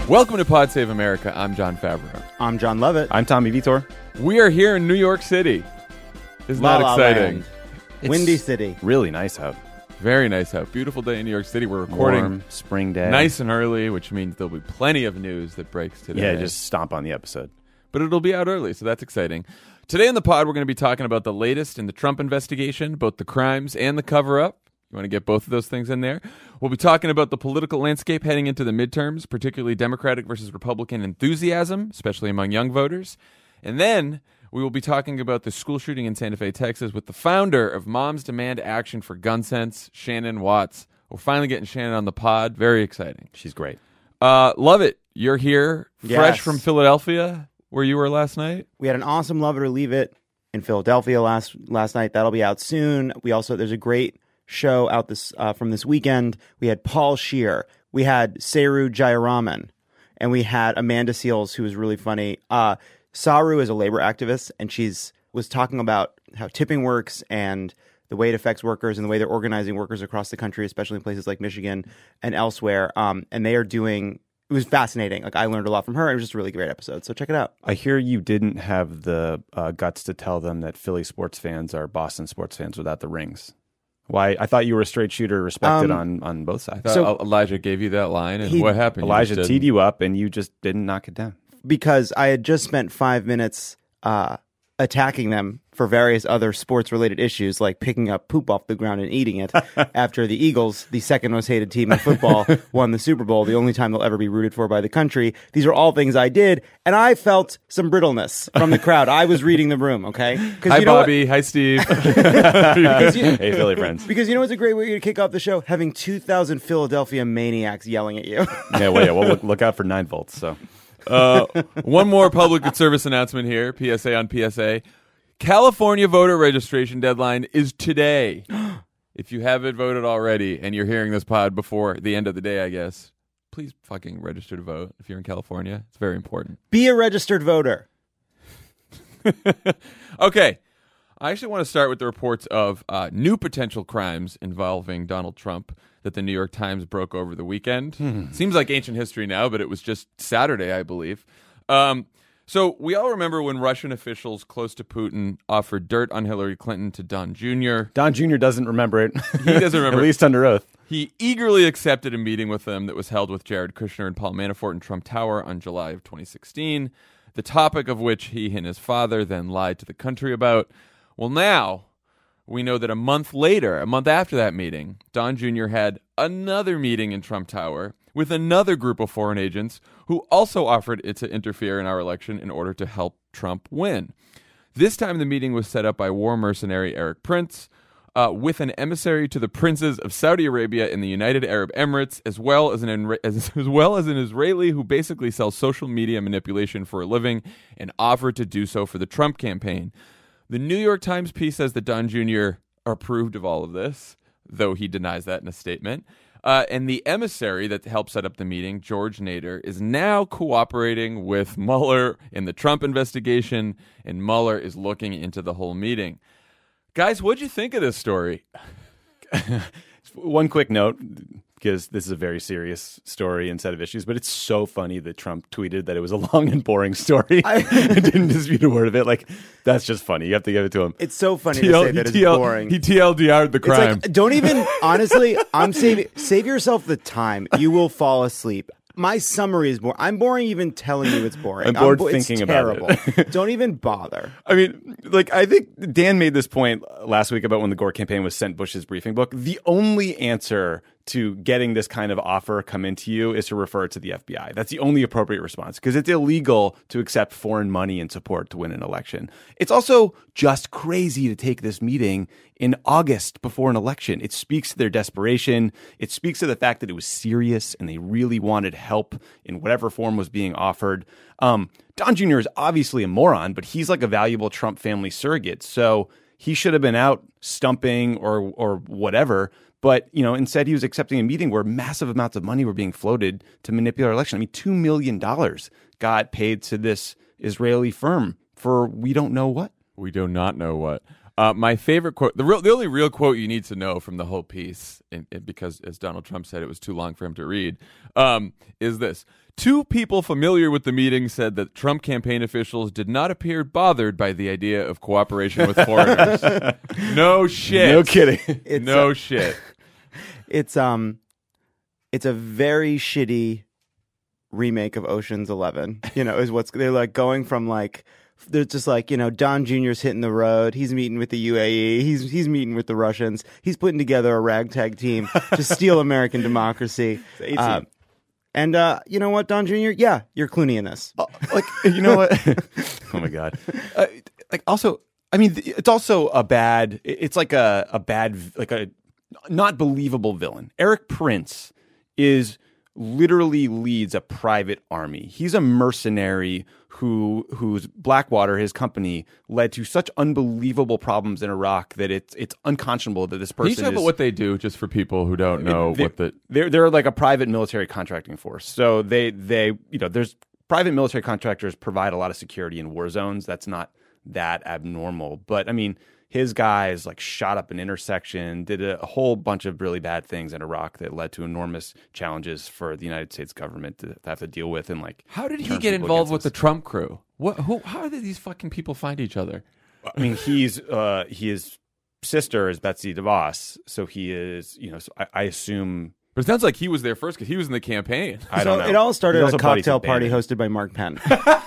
Welcome to Pod Save America. I'm John Favreau. I'm John Lovett. I'm Tommy Vitor. We are here in New York City. Isn't that exciting? Windy City. Really nice out. Very nice out. Beautiful day in New York City. We're recording Warm, spring day. nice and early, which means there'll be plenty of news that breaks today. Yeah, just stomp on the episode. But it'll be out early, so that's exciting. Today on the pod, we're going to be talking about the latest in the Trump investigation, both the crimes and the cover-up. You want to get both of those things in there? We'll be talking about the political landscape heading into the midterms, particularly Democratic versus Republican enthusiasm, especially among young voters. And then we will be talking about the school shooting in Santa Fe, Texas, with the founder of Moms Demand Action for Gun Sense, Shannon Watts. We're finally getting Shannon on the pod. Very exciting. She's great. Love it. You're here, fresh Yes. from Philadelphia, where you were last night. We had an awesome Love It or Leave It in Philadelphia last night. That'll be out soon. There's a great show out from this weekend. We had Paul Scheer. We had Seru Jayaraman. And we had Amanda Seales, who was really funny. Saru is a labor activist, and was talking about how tipping works and the way it affects workers and the way they're organizing workers across the country, especially in places like Michigan and elsewhere. And they are doing... It was fascinating. Like, I learned a lot from her. It was just a really great episode. So check it out. I hear you didn't have the guts to tell them that Philly sports fans are Boston sports fans without the rings. Why? I thought you were a straight shooter, respected on both sides. I thought Elijah gave you that line, and what happened? Elijah teed you up, and you just didn't knock it down. Because I had just spent 5 minutes attacking them for various other sports-related issues, like picking up poop off the ground and eating it after the Eagles, the second most hated team in football, won the Super Bowl, the only time they'll ever be rooted for by the country. These are all things I did, and I felt some brittleness from the crowd. I was reading the room, okay? Hi, Bobby. Hi, Steve. Hey, Philly friends. Because you know what's a great way to kick off the show? Having 2,000 Philadelphia maniacs yelling at you. Well, look out for 9 volts. So. One more public service announcement here, PSA on PSA. California voter registration deadline is today. If you haven't voted already and you're hearing this pod before the end of the day, I guess, please fucking register to vote if you're in California. It's very important. Be a registered voter. Okay. I actually want to start with the reports of new potential crimes involving Donald Trump that the New York Times broke over the weekend. Seems like ancient history now, but it was just Saturday, I believe. So we all remember when Russian officials close to Putin offered dirt on Hillary Clinton to Don Jr. Don Jr. doesn't remember it. He doesn't remember At least under oath. He eagerly accepted a meeting with them that was held with Jared Kushner and Paul Manafort in Trump Tower on July of 2016, the topic of which he and his father then lied to the country about. Well, now we know that a month after that meeting, Don Jr. had another meeting in Trump Tower with another group of foreign agents who also offered to interfere in our election in order to help Trump win. This time the meeting was set up by war mercenary Erik Prince, with an emissary to the princes of Saudi Arabia and the United Arab Emirates, as well as an Israeli who basically sells social media manipulation for a living and offered to do so for the Trump campaign. The New York Times piece says that Don Jr. approved of all of this, though he denies that in a statement. And the emissary that helped set up the meeting, George Nader, is now cooperating with Mueller in the Trump investigation, and Mueller is looking into the whole meeting. Guys, what'd you think of this story? One quick note, because this is a very serious story and set of issues, but it's so funny that Trump tweeted that it was a long and boring story. I didn't dispute a word of it. Like, that's just funny. You have to give it to him. It's so funny to say that it's boring. He TLDR'd the crime. It's like, don't even, honestly, save yourself the time. You will fall asleep. My summary is boring. I'm boring even telling you it's boring. I'm bored thinking about it. Don't even bother. I mean, like, I think Dan made this point last week about when the Gore campaign was sent Bush's briefing book. The only answer to getting this kind of offer come into you is to refer it to the FBI. That's the only appropriate response, because it's illegal to accept foreign money and support to win an election. It's also just crazy to take this meeting in August before an election. It speaks to their desperation. It speaks to the fact that it was serious and they really wanted help in whatever form was being offered. Don Jr. is obviously a moron, but he's like a valuable Trump family surrogate. So he should have been out stumping or whatever. But, you know, instead he was accepting a meeting where massive amounts of money were being floated to manipulate our election. I mean, $2 million got paid to this Israeli firm for we don't know what. We do not know what. My favorite quote, the only real quote you need to know from the whole piece, because as Donald Trump said, it was too long for him to read, is this. 2 people familiar with the meeting said that Trump campaign officials did not appear bothered by the idea of cooperation with foreigners. No shit. No kidding. Shit. It's a very shitty remake of Ocean's 11. Is what's they're like going from like. They're just like, Don Jr.'s hitting the road. He's meeting with the UAE. He's meeting with the Russians. He's putting together a ragtag team to steal American democracy. And you know what, Don Jr.? Yeah, you're Clooney in this. You know what? Oh my God. Also, I mean, it's also it's like a bad, like a not believable villain. Eric Prince literally leads a private army. He's a mercenary whose Blackwater, his company, led to such unbelievable problems in Iraq that it's unconscionable that this person. Can you talk about what they do, just for people who don't know They're like a private military contracting force. So they there's private military contractors provide a lot of security in war zones. That's not that abnormal, but I mean, his guys like shot up an intersection, did a whole bunch of really bad things in Iraq that led to enormous challenges for the United States government to have to deal with. And like, how did he get involved with the Trump crew? How did these fucking people find each other? I mean, his sister is Betsy DeVos, so he is, so I assume. But it sounds like he was there first because he was in the campaign. I don't know. It all started at a cocktail party hosted by Mark Penn.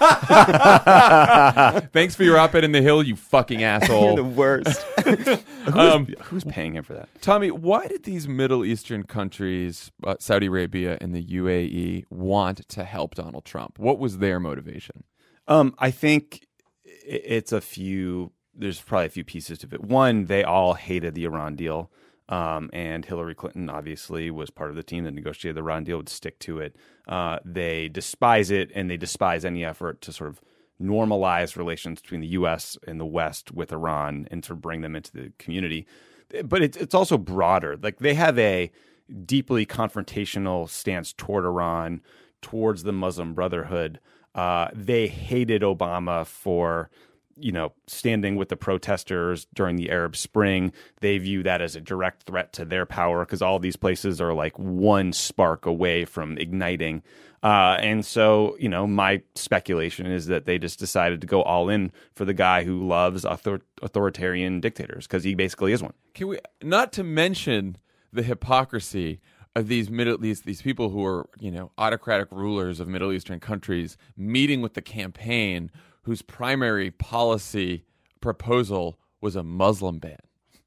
Thanks for your op-ed in The Hill, you fucking asshole. The worst. Who's paying him for that? Tommy, why did these Middle Eastern countries, Saudi Arabia and the UAE, want to help Donald Trump? What was their motivation? I think it's there's probably a few pieces to it. One, they all hated the Iran deal. And Hillary Clinton obviously was part of the team that negotiated the Iran deal, would stick to it. They despise it, and they despise any effort to sort of normalize relations between the U.S. and the West with Iran and to bring them into the community. But it's also broader. Like, they have a deeply confrontational stance toward Iran, towards the Muslim Brotherhood. They hated Obama for standing with the protesters during the Arab Spring. They view that as a direct threat to their power because all these places are like one spark away from igniting. And so, my speculation is that they just decided to go all in for the guy who loves authoritarian dictators because he basically is one. Can we, not to mention the hypocrisy of these people who are, autocratic rulers of Middle Eastern countries meeting with the campaign whose primary policy proposal was a Muslim ban.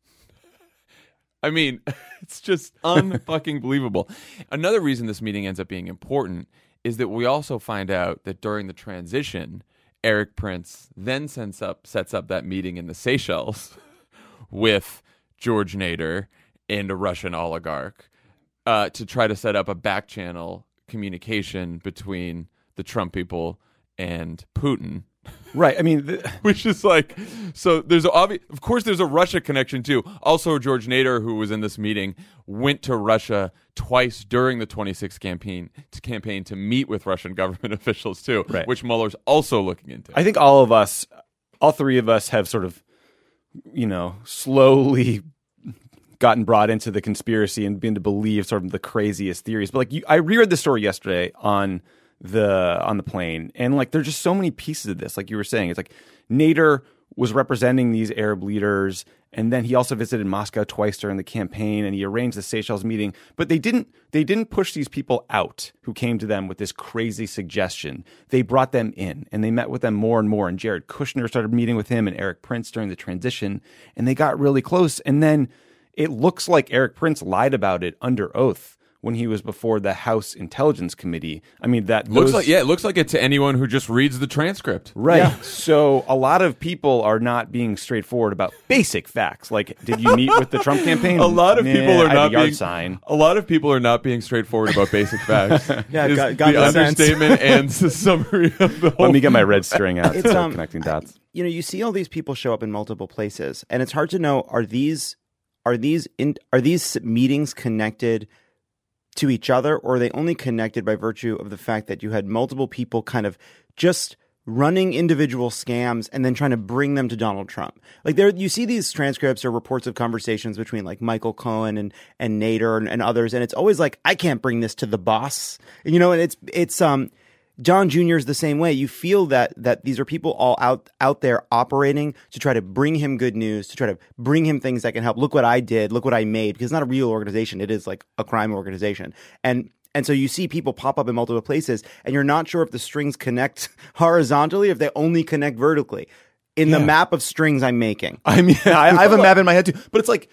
I mean, it's just unfucking believable. Another reason this meeting ends up being important is that we also find out that during the transition, Eric Prince then sets up that meeting in the Seychelles with George Nader and a Russian oligarch to try to set up a back channel communication between the Trump people and Putin. Right. I mean, which is like, so there's of course there's a Russia connection too. Also, George Nader, who was in this meeting, went to Russia twice during the 26th campaign to meet with Russian government officials too, right, which Mueller's also looking into. I think all three of us have sort of, slowly gotten brought into the conspiracy and been to believe sort of the craziest theories. But like, I reread the story yesterday on the plane, and like there's just so many pieces of this. Like you were saying, it's like Nader was representing these Arab leaders, and then he also visited Moscow twice during the campaign, and he arranged the Seychelles meeting. But they didn't push these people out who came to them with this crazy suggestion. They brought them in, and they met with them more and more. And Jared Kushner started meeting with him and Eric Prince during the transition, and they got really close. And then it looks like Eric Prince lied about it under oath when he was before the House Intelligence Committee. I mean, it looks like it to anyone who just reads the transcript. Right. Yeah. So a lot of people are not being straightforward about basic facts. Like, did you meet with the Trump campaign? A lot of people are not being sign. A lot of people are not being straightforward about basic facts. Yeah, got the understatement and the summary of the whole. Let me get my red string out. It's connecting dots. You see all these people show up in multiple places, and it's hard to know, are these meetings connected to each other, or are they only connected by virtue of the fact that you had multiple people kind of just running individual scams and then trying to bring them to Donald Trump. Like you see these transcripts or reports of conversations between like Michael Cohen and Nader and others, and it's always like, I can't bring this to the boss, and it's John Jr. is the same way. You feel that these are people all out there operating to try to bring him good news, to try to bring him things that can help. Look what I did. Look what I made. Because it's not a real organization. It is like a crime organization. And so you see people pop up in multiple places, and you're not sure if the strings connect horizontally, if they only connect vertically. In the map of strings I'm making. I mean, I have a map in my head too, but it's like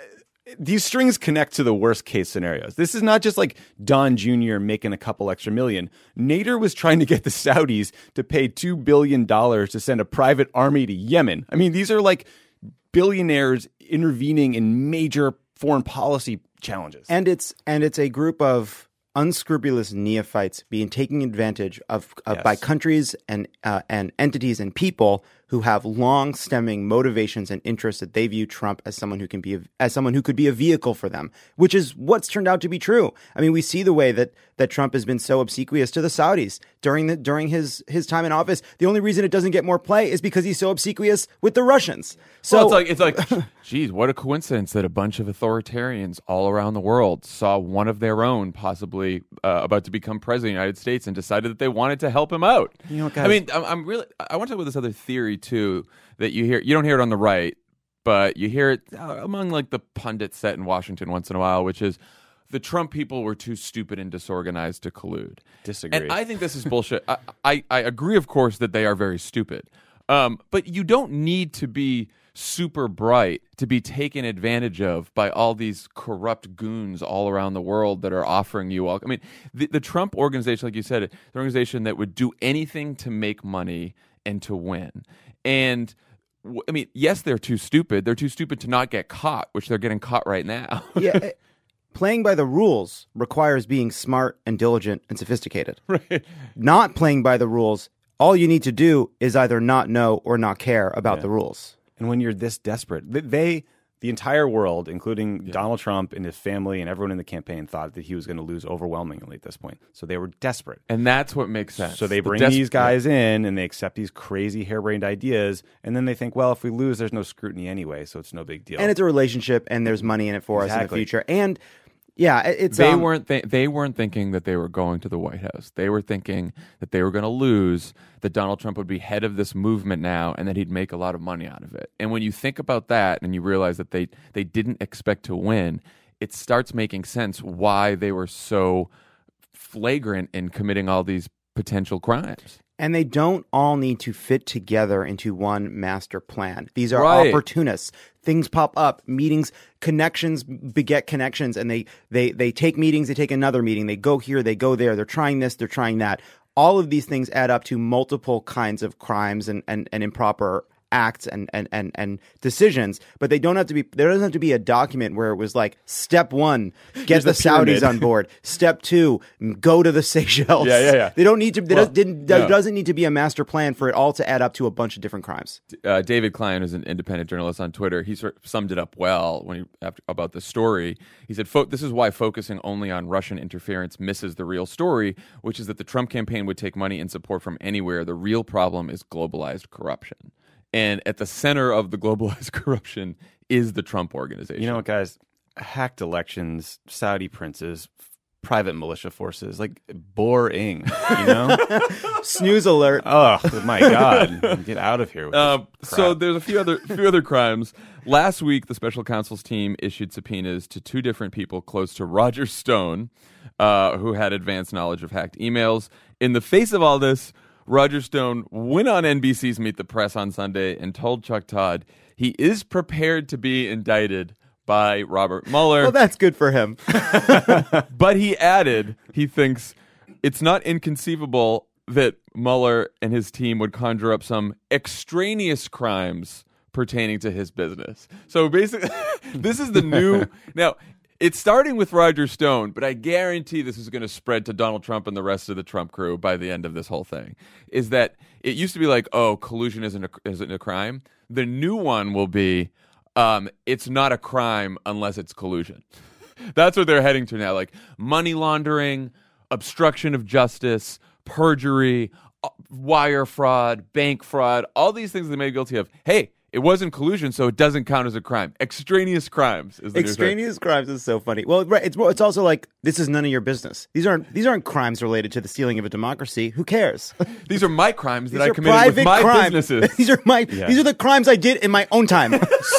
these strings connect to the worst case scenarios. This is not just like Don Jr. making a couple extra million. Nader was trying to get the Saudis to pay $2 billion to send a private army to Yemen. I mean, these are like billionaires intervening in major foreign policy challenges. And it's a group of unscrupulous neophytes being taken advantage of by countries and entities and people who have long-stemming motivations and interests that they view Trump as someone who could be a vehicle for them, which is what's turned out to be true. I mean, we see the way that Trump has been so obsequious to the Saudis during his time in office. The only reason it doesn't get more play is because he's so obsequious with the Russians. So it's like, geez, what a coincidence that a bunch of authoritarians all around the world saw one of their own possibly about to become president of the United States and decided that they wanted to help him out. You know, guys, I mean, I want to talk about this other theory too that you don't hear it on the right, but you hear it among like the pundits set in Washington once in a while, which is the Trump people were too stupid and disorganized to collude. Disagree. And I think this is bullshit. I agree, of course, that they are very stupid. But you don't need to be super bright to be taken advantage of by all these corrupt goons all around the world that are offering you all. I mean, the Trump organization, like you said, the organization that would do anything to make money and to win. And I mean, yes, they're too stupid. They're too stupid to not get caught, which they're getting caught right now. Yeah. Playing by the rules requires being smart and diligent and sophisticated. Right. Not playing by the rules, all you need to do is either not know or not care about the rules. And when you're this desperate, the entire world, including Donald Trump and his family and everyone in the campaign, thought that he was going to lose overwhelmingly at this point. So they were desperate. And that's what makes sense. So they bring these guys in and they accept these crazy harebrained ideas. And then they think, well, if we lose, there's no scrutiny anyway, so it's no big deal. And it's a relationship and there's money in it for us in the future. And yeah, it's they weren't thinking that they were going to the White House. They were thinking that they were going to lose, that Donald Trump would be head of this movement now, and that he'd make a lot of money out of it. And when you think about that, and you realize that they didn't expect to win, it starts making sense why they were so flagrant in committing all these potential crimes. And they don't all need to fit together into one master plan. These are Right. opportunists. Things pop up, meetings, connections beget connections, and they take meetings, they take another meeting, they go here, they go there, they're trying this, they're trying that. All of these things add up to multiple kinds of crimes and improper acts and decisions, but there doesn't have to be a document where it was like, step 1, get the Saudis on board. Step 2, go to the Seychelles. Yeah. They don't need to. There doesn't need to be a master plan for it all to add up to a bunch of different crimes. David Klein is an independent journalist on Twitter. He sort of summed it up well about the story. He said, this is why focusing only on Russian interference misses the real story, which is that the Trump campaign would take money and support from anywhere. The real problem is globalized corruption. And at the center of the globalized corruption is the Trump organization. You know what, guys? Hacked elections, Saudi princes, private militia forces, like boring, you know? Snooze alert. Oh, my God. Get out of here with this So crap. there's a few other crimes. Last week, the special counsel's team issued subpoenas to 2 different people close to Roger Stone, who had advanced knowledge of hacked emails. In the face of all this, Roger Stone went on NBC's Meet the Press on Sunday and told Chuck Todd he is prepared to be indicted by Robert Mueller. Well, that's good for him. But he added he thinks it's not inconceivable that Mueller and his team would conjure up some extraneous crimes pertaining to his business. So basically, this is the new... Now, it's starting with Roger Stone, but I guarantee this is going to spread to Donald Trump and the rest of the Trump crew by the end of this whole thing. Is that it used to be like, oh, collusion isn't a crime. The new one will be, it's not a crime unless it's collusion. That's what they're heading to now. Like money laundering, obstruction of justice, perjury, wire fraud, bank fraud, all these things they may be guilty of. Hey, it wasn't collusion, so it doesn't count as a crime. Extraneous crimes is the new term. Extraneous crimes is so funny. Well, right, it's also like, this is none of your business. These aren't crimes related to the stealing of a democracy. Who cares? These are my crimes that These I are committed with my crimes. businesses. These are the crimes I did in my own time.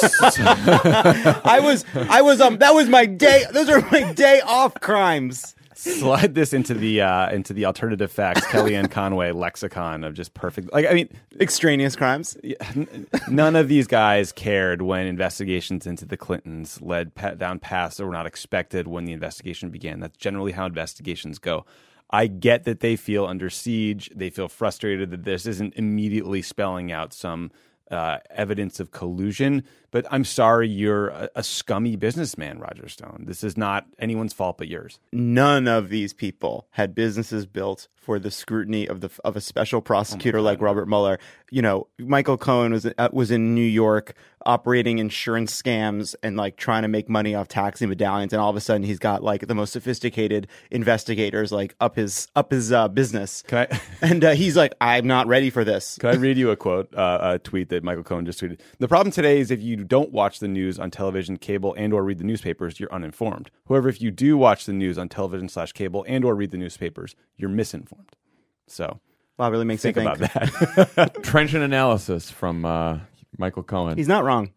That was my day. Those are my day off crimes. Slide this into the alternative facts Kellyanne Conway lexicon of just perfect. Like, I mean, extraneous crimes. None of these guys cared when investigations into the Clintons led down paths that were not expected when the investigation began. That's generally how investigations go. I get that they feel under siege. They feel frustrated that this isn't immediately spelling out some evidence of collusion, but I'm sorry, you're a scummy businessman, Roger Stone. This is not anyone's fault but yours. None of these people had businesses built for the scrutiny of a special prosecutor like Robert Mueller. You know, Michael Cohen was in New York operating insurance scams and like trying to make money off taxi medallions, and all of a sudden he's got like the most sophisticated investigators like up his business. And he's like, I'm not ready for this. Can I read you a quote, a tweet that Michael Cohen just tweeted? The problem today is if you don't watch the news on television, cable, and or read the newspapers, you're uninformed. However, if you do watch the news on television/cable and or read the newspapers, you're misinformed. So, wow, really makes think me about that. Trenchant analysis from Michael Cohen. He's not wrong.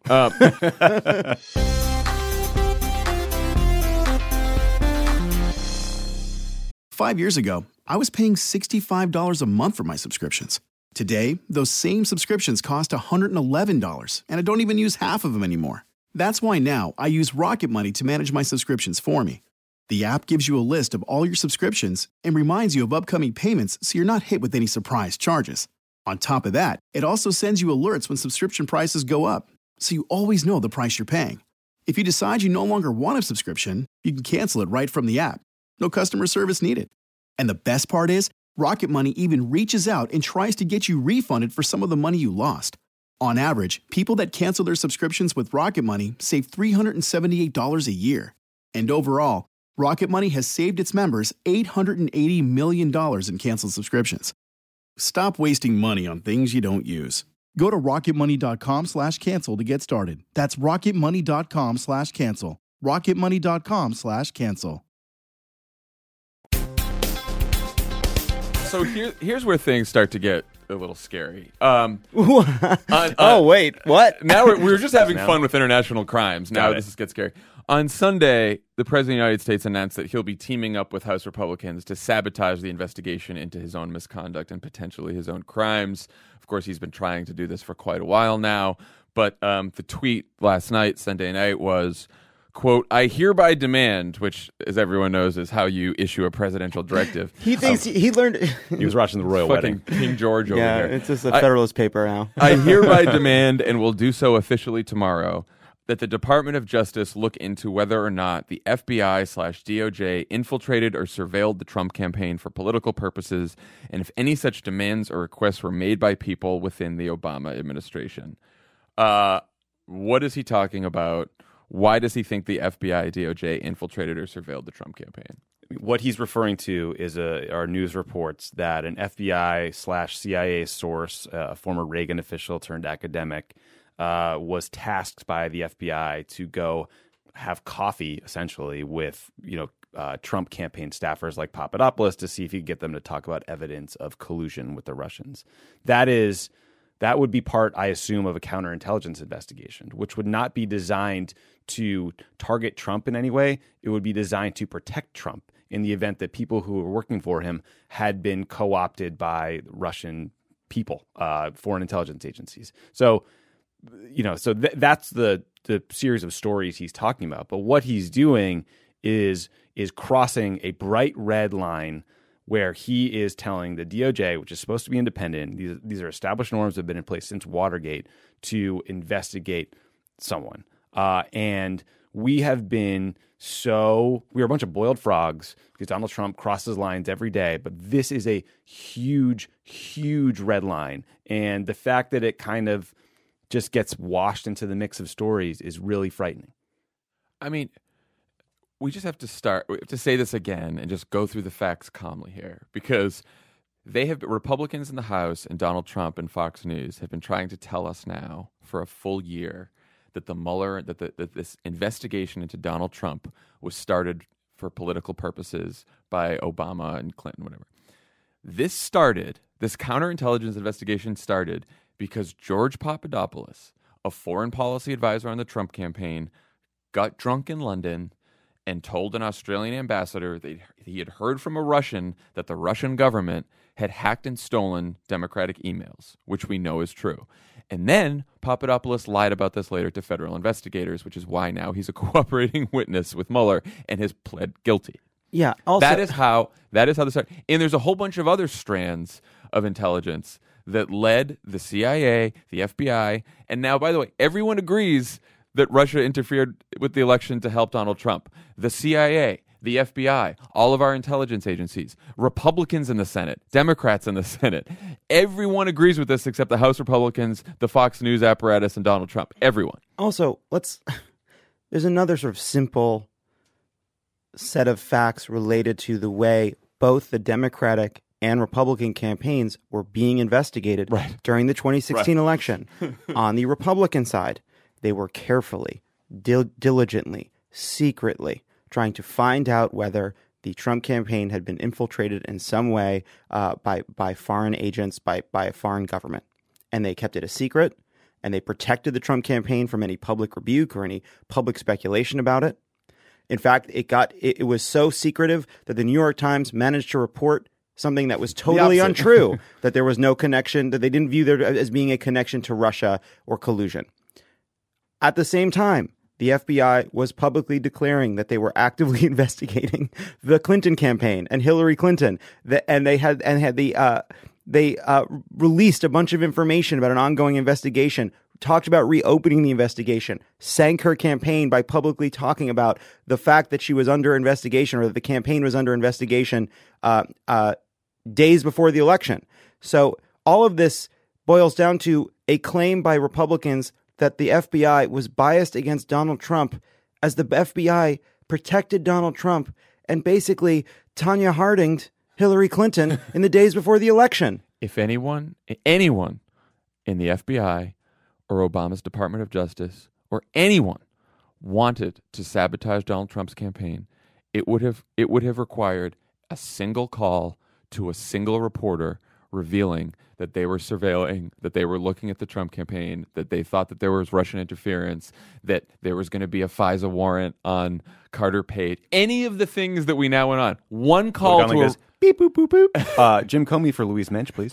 5 years ago, I was paying $65 a month for my subscriptions. Today, those same subscriptions cost $111, and I don't even use half of them anymore. That's why now I use Rocket Money to manage my subscriptions for me. The app gives you a list of all your subscriptions and reminds you of upcoming payments so you're not hit with any surprise charges. On top of that, it also sends you alerts when subscription prices go up, so you always know the price you're paying. If you decide you no longer want a subscription, you can cancel it right from the app. No customer service needed. And the best part is, Rocket Money even reaches out and tries to get you refunded for some of the money you lost. On average, people that cancel their subscriptions with Rocket Money save $378 a year. And overall, Rocket Money has saved its members $880 million in canceled subscriptions. Stop wasting money on things you don't use. Go to rocketmoney.com/cancel to get started. That's rocketmoney.com/cancel. rocketmoney.com/cancel. So here's where things start to get a little scary. Oh, wait, what? Now we were just having fun with international crimes. Now Got it. this gets scary. On Sunday, the President of the United States announced that he'll be teaming up with House Republicans to sabotage the investigation into his own misconduct and potentially his own crimes. Of course, he's been trying to do this for quite a while now. But the tweet last night, Sunday night, was, quote, "I hereby demand," which, as everyone knows, is how you issue a presidential directive. He thinks he learned. He was watching the royal Fucking wedding. King George over Yeah, here. it's just a Federalist paper now. I hereby demand, and will do so officially tomorrow, that the Department of Justice look into whether or not the FBI/DOJ infiltrated or surveilled the Trump campaign for political purposes, and if any such demands or requests were made by people within the Obama administration. What is he talking about? Why does he think the FBI/DOJ infiltrated or surveilled the Trump campaign? What he's referring to is our news reports that an FBI/CIA source, a former Reagan official turned academic, was tasked by the FBI to go have coffee, essentially, with Trump campaign staffers like Papadopoulos to see if he could get them to talk about evidence of collusion with the Russians. That would be part, I assume, of a counterintelligence investigation, which would not be designed to target Trump in any way. It would be designed to protect Trump in the event that people who were working for him had been co-opted by Russian people, foreign intelligence agencies. So, that's the series of stories he's talking about. But what he's doing is crossing a bright red line where he is telling the DOJ, which is supposed to be independent, these are established norms that have been in place since Watergate, to investigate someone. And we are a bunch of boiled frogs because Donald Trump crosses lines every day, but this is a huge, huge red line. And the fact that it kind of just gets washed into the mix of stories is really frightening. I mean, we just have to say this again and just go through the facts calmly here, because Republicans in the House and Donald Trump and Fox News have been trying to tell us now for a full year that that this investigation into Donald Trump was started for political purposes by Obama and Clinton, whatever. This counterintelligence investigation started because George Papadopoulos, a foreign policy advisor on the Trump campaign, got drunk in London and told an Australian ambassador that he had heard from a Russian that the Russian government had hacked and stolen Democratic emails, which we know is true. And then Papadopoulos lied about this later to federal investigators, which is why now he's a cooperating witness with Mueller and has pled guilty. Yeah. Also, that is how this started. And there's a whole bunch of other strands of intelligence that led the CIA, the FBI, and now, by the way, everyone agrees that Russia interfered with the election to help Donald Trump. The CIA, the FBI, all of our intelligence agencies, Republicans in the Senate, Democrats in the Senate. Everyone agrees with this except the House Republicans, the Fox News apparatus, and Donald Trump. Everyone. Also, there's another sort of simple set of facts related to the way both the Democratic and Republican campaigns were being investigated during the 2016 election. On the Republican side, they were carefully, diligently, secretly trying to find out whether the Trump campaign had been infiltrated in some way by foreign agents, by a foreign government. And they kept it a secret, and they protected the Trump campaign from any public rebuke or any public speculation about it. In fact, it was so secretive that the New York Times managed to report something that was totally untrue, that there was no connection, that they didn't view there as being a connection to Russia or collusion. At the same time, the FBI was publicly declaring that they were actively investigating the Clinton campaign and Hillary Clinton, and they released a bunch of information about an ongoing investigation, talked about reopening the investigation, sank her campaign by publicly talking about the fact that she was under investigation or that the campaign was under investigation days before the election. So all of this boils down to a claim by Republicans that the FBI was biased against Donald Trump as the FBI protected Donald Trump and basically Tanya Harding'd Hillary Clinton in the days before the election. If anyone in the FBI or Obama's Department of Justice or anyone wanted to sabotage Donald Trump's campaign, it would have required a single call to a single reporter revealing that they were surveilling, that they were looking at the Trump campaign, that they thought that there was Russian interference, that there was going to be a FISA warrant on Carter Page. Any of the things that we now went on. One call to a... Beep, boop, boop, boop. Jim Comey for Louise Mensch, please.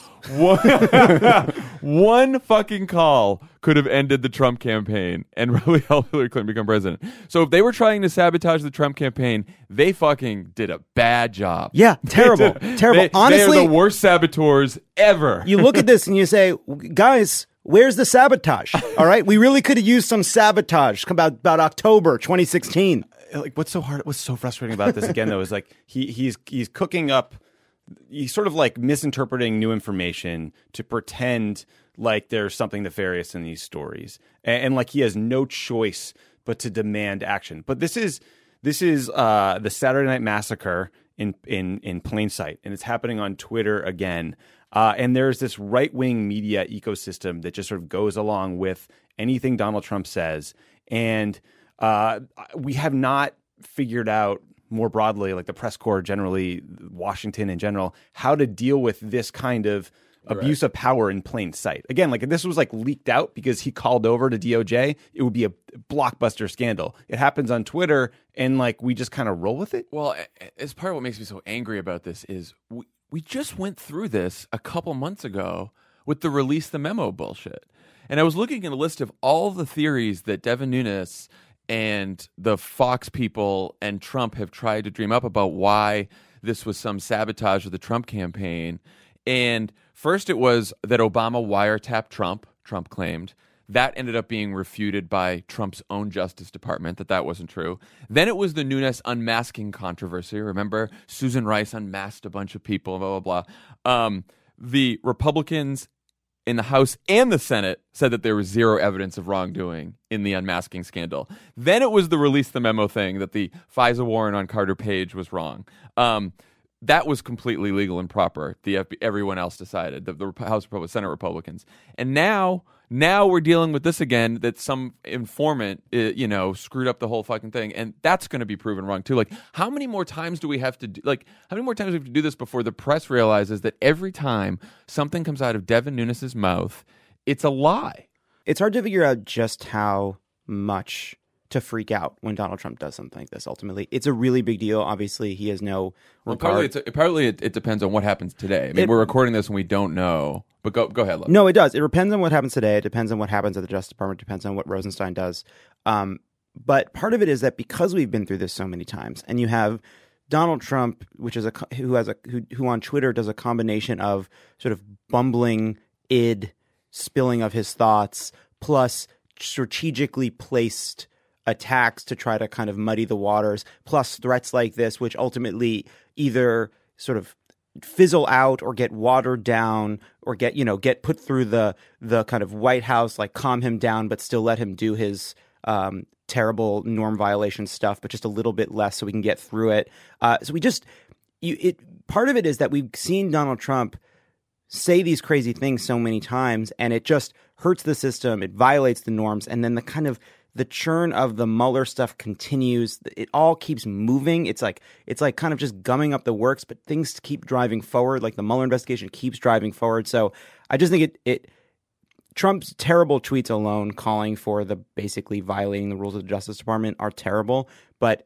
One fucking call could have ended the Trump campaign and really helped Hillary Clinton become president. So if they were trying to sabotage the Trump campaign, they fucking did a bad job. Yeah, terrible. Honestly, they are the worst saboteurs ever. You look at this and you say, guys, where's the sabotage? All right, we really could have used some sabotage about October 2016. Like, what's so frustrating about this again though is like he's cooking up, he's sort of like misinterpreting new information to pretend like there's something nefarious in these stories, and like he has no choice but to demand action. But this is the Saturday Night Massacre in plain sight, and it's happening on Twitter again. And there's this right-wing media ecosystem that just sort of goes along with anything Donald Trump says, and we have not figured out more broadly, like the press corps generally, Washington in general, how to deal with this kind of abuse of power in plain sight. Again, like if this was like leaked out because he called over to DOJ, it would be a blockbuster scandal. It happens on Twitter and like we just kind of roll with it. Well, as part of what makes me so angry about this is we just went through this a couple months ago with the release the memo bullshit. And I was looking at a list of all the theories that Devin Nunes and the Fox people and Trump have tried to dream up about why this was some sabotage of the Trump campaign. And first it was that Obama wiretapped Trump claimed. That ended up being refuted by Trump's own Justice Department, that wasn't true. Then it was the Nunes unmasking controversy. Remember, Susan Rice unmasked a bunch of people, blah, blah, blah. The Republicans in the House and the Senate said that there was zero evidence of wrongdoing in the unmasking scandal. Then it was the release the memo thing that the FISA warrant on Carter Page was wrong. that was completely legal and proper. Everyone else decided, the House Republicans, Senate Republicans. And now we're dealing with this again, that some informant, screwed up the whole fucking thing. And that's going to be proven wrong too. Like, how many more times do we have to do this before the press realizes that every time something comes out of Devin Nunes's mouth, it's a lie? It's hard to figure out just how much to freak out when Donald Trump does something like this. Ultimately, it's a really big deal. Obviously, he has no regard. Partly it depends on what happens today. I mean, we're recording this and we don't know. But go ahead, Lev. No, it does. It depends on what happens today. It depends on what happens at the Justice Department. It depends on what Rosenstein does. But part of it is that because we've been through this so many times, and you have Donald Trump, who on Twitter does a combination of sort of bumbling spilling of his thoughts, plus strategically placed attacks to try to kind of muddy the waters, plus threats like this, which ultimately either sort of fizzle out or get watered down or get put through the kind of White House, like calm him down, but still let him do his terrible norm violation stuff, but just a little bit less so we can get through it. Part of it is that we've seen Donald Trump say these crazy things so many times, and it just hurts the system. It violates the norms, and then the churn of the Mueller stuff continues. It all keeps moving. It's like kind of just gumming up the works, but things keep driving forward. Like the Mueller investigation keeps driving forward. So I just think Trump's terrible tweets alone, calling for the basically violating the rules of the Justice Department, are terrible. But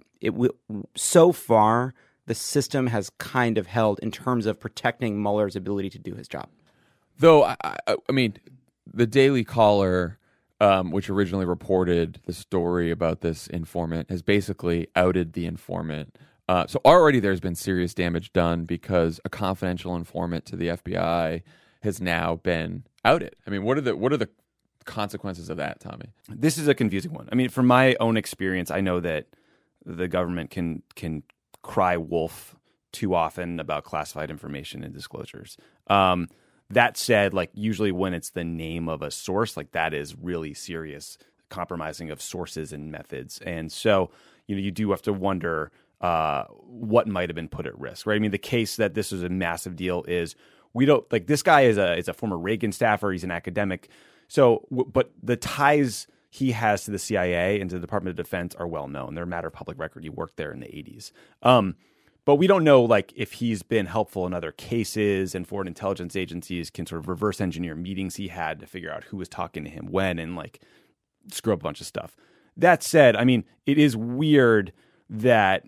so far, the system has kind of held in terms of protecting Mueller's ability to do his job. Though I mean, the Daily Caller, which originally reported the story about this informant, has basically outed the informant. So already there's been serious damage done because a confidential informant to the FBI has now been outed. I mean, what are the consequences of that, Tommy? This is a confusing one. I mean, from my own experience, I know that the government can cry wolf too often about classified information and disclosures. That said, like usually when it's the name of a source, like that is really serious compromising of sources and methods. And so, you do have to wonder what might have been put at risk, right? I mean, the case that this is a massive deal is we don't like this guy is a former Reagan staffer. He's an academic. So, but the ties he has to the CIA and to the Department of Defense are well known. They're a matter of public record. He worked there in the 80s. But we don't know like if he's been helpful in other cases, and foreign intelligence agencies can sort of reverse engineer meetings he had to figure out who was talking to him when and like screw up a bunch of stuff. That said, I mean, it is weird that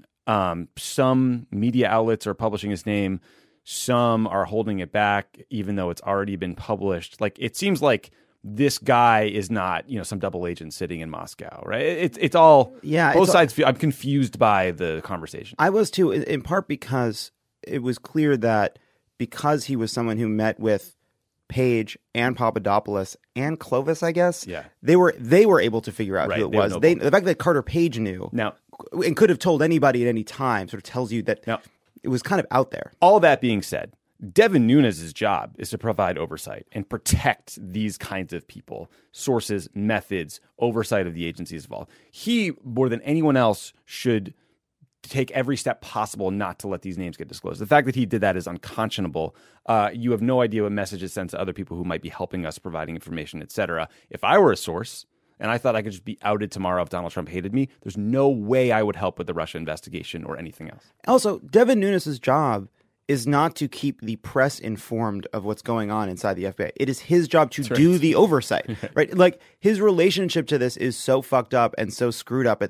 some media outlets are publishing his name. Some are holding it back, even though it's already been published. Like it seems like this guy is not, some double agent sitting in Moscow, right? It's all, both sides feel, I'm confused by the conversation. I was too, in part because it was clear that because he was someone who met with Page and Papadopoulos and Clovis, I guess, they were able to figure out who it was. The fact that Carter Page knew now and could have told anybody at any time sort of tells you that it was kind of out there. All that being said, Devin Nunes' job is to provide oversight and protect these kinds of people, sources, methods, oversight of the agencies involved. He, more than anyone else, should take every step possible not to let these names get disclosed. The fact that he did that is unconscionable. You have no idea what message it sends to other people who might be helping us, providing information, etc. If I were a source and I thought I could just be outed tomorrow if Donald Trump hated me, there's no way I would help with the Russia investigation or anything else. Also, Devin Nunes' job is not to keep the press informed of what's going on inside the FBI. It is his job to do the oversight, right? Like his relationship to this is so fucked up and so screwed up.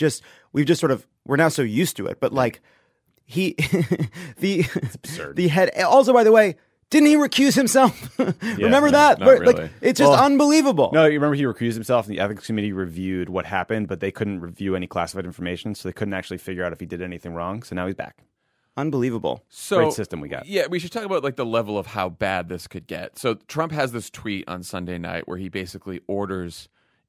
We're now so used to it. But like it's absurd. The head. Also, by the way, didn't he recuse himself? Remember that? Really. Like it's just unbelievable. No, you remember he recused himself, and the ethics committee reviewed what happened, but they couldn't review any classified information, so they couldn't actually figure out if he did anything wrong. So now he's back. Unbelievable. So, great system we got. Yeah, we should talk about like the level of how bad this could get. So Trump has this tweet on Sunday night where he basically orders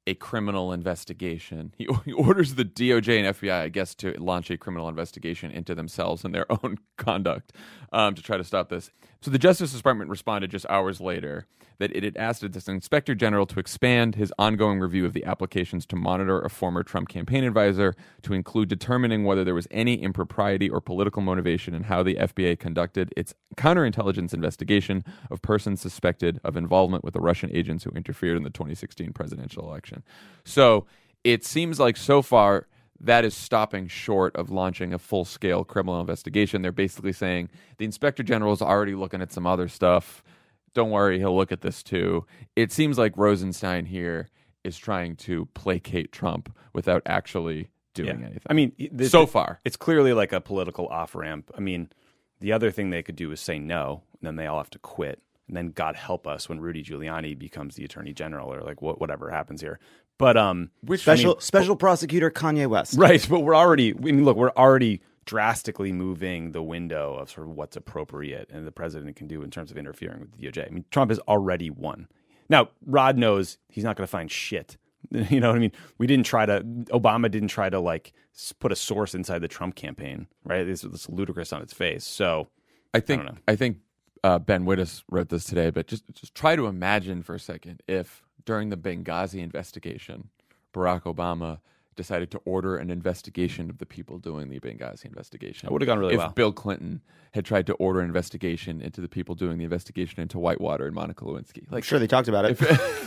a criminal investigation. He orders the DOJ and FBI, I guess, to launch a criminal investigation into themselves and their own conduct to try to stop this. So the Justice Department responded just hours later that it had asked its Inspector General to expand his ongoing review of the applications to monitor a former Trump campaign advisor to include determining whether there was any impropriety or political motivation in how the FBI conducted its counterintelligence investigation of persons suspected of involvement with the Russian agents who interfered in the 2016 presidential election. So it seems like so far that is stopping short of launching a full-scale criminal investigation. They're basically saying the Inspector General is already looking at some other stuff. Don't worry, he'll look at this too. It seems like Rosenstein here is trying to placate Trump without actually doing anything. I mean, so far. It's clearly like a political off-ramp. I mean, the other thing they could do is say no, and then they all have to quit. And then God help us when Rudy Giuliani becomes the attorney general or like whatever happens here. But special prosecutor Kanye West. Right, but we're already drastically moving the window of sort of what's appropriate and the president can do in terms of interfering with the DOJ. I mean, Trump has already won. Now, Rod knows he's not going to find shit. You know what I mean? Obama didn't try to like put a source inside the Trump campaign, right? It's ludicrous on its face. So I think Ben Wittes wrote this today, but just try to imagine for a second if during the Benghazi investigation, Barack Obama decided to order an investigation of the people doing the Benghazi investigation. That would have gone really well. If Bill Clinton had tried to order an investigation into the people doing the investigation into Whitewater and Monica Lewinsky. I'm sure they talked about it.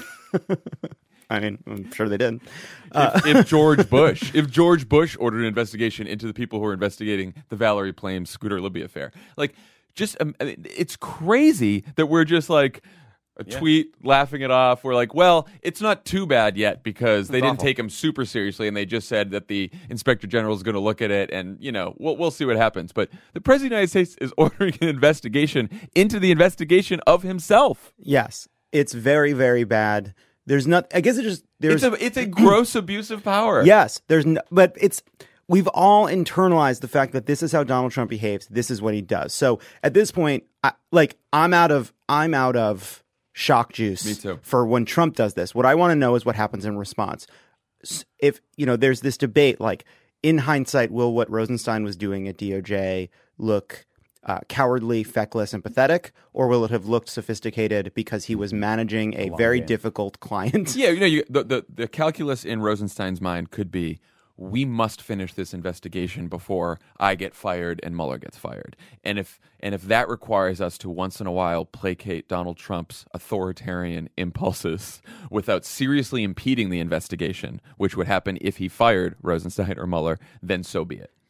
I mean, I'm sure they did. If George Bush ordered an investigation into the people who were investigating the Valerie Plame Scooter Libby affair, like, it's crazy that we're just like a tweet laughing it off. We're like, well, it's not too bad yet because they didn't take him super seriously, and they just said that the Inspector General is going to look at it, and we'll see what happens. But the President of the United States is ordering an investigation into the investigation of himself. Yes, it's very, very bad. There's not. I guess it's a gross abuse of power. Yes, but it's. We've all internalized the fact that this is how Donald Trump behaves. This is what he does. So at this point, I'm out of shock juice. Me too. For when Trump does this. What I want to know is what happens in response. If there's this debate, like in hindsight, will what Rosenstein was doing at DOJ look cowardly, feckless, and pathetic, or will it have looked sophisticated because he was managing a very difficult client? Yeah, the calculus in Rosenstein's mind could be, we must finish this investigation before I get fired and Mueller gets fired. And if that requires us to once in a while placate Donald Trump's authoritarian impulses without seriously impeding the investigation, which would happen if he fired Rosenstein or Mueller, then so be it.